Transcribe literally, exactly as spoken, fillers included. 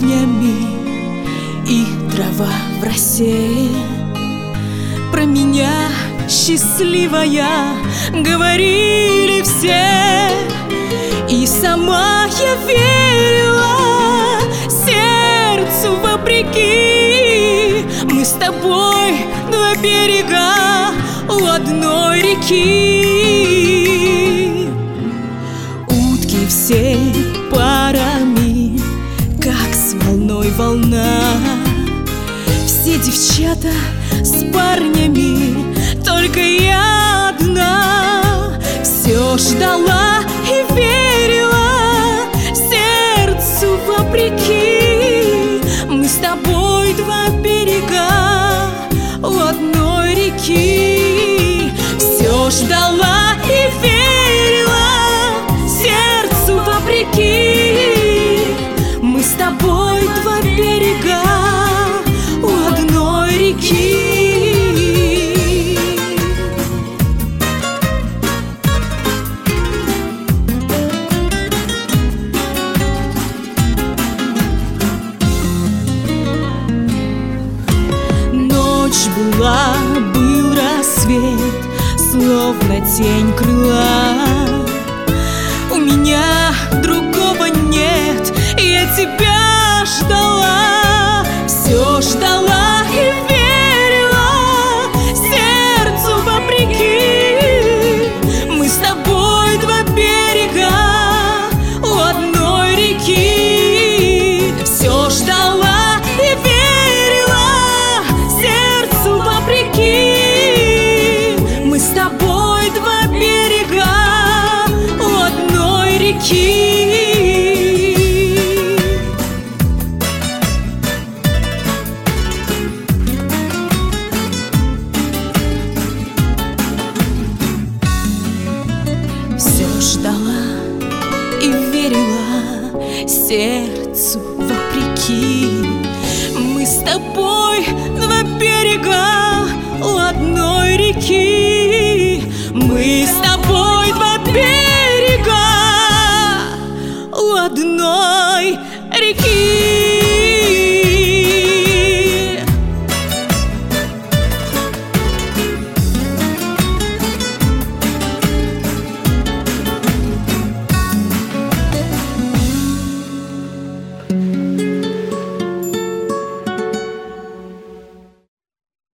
вишнями и трава в росе. Про меня счастливая говорили все, и сама я верила сердцу вопреки. Мы с тобой два берега у одной реки. Утки все парами, как с волной волна. Все девчата с парнями, только я одна. Все ждала и верила сердцу вопреки. Мы с тобой два берега у одной реки. Все ждала и верила сердцу вопреки. Мы с тобой два берега у одной реки. Ночь была, был рассвет, словно тень крыла. У меня другого нет, я тебя ждала. Все ждала и верила сердцу вопреки. Мы с тобой два берега у одной реки. Все ждала и верила сердцу вопреки. Мы с тобой два берега у одной реки. Все ждала и верила сердцу вопреки. Мы с тобой два берега у одной реки. Мы с тобой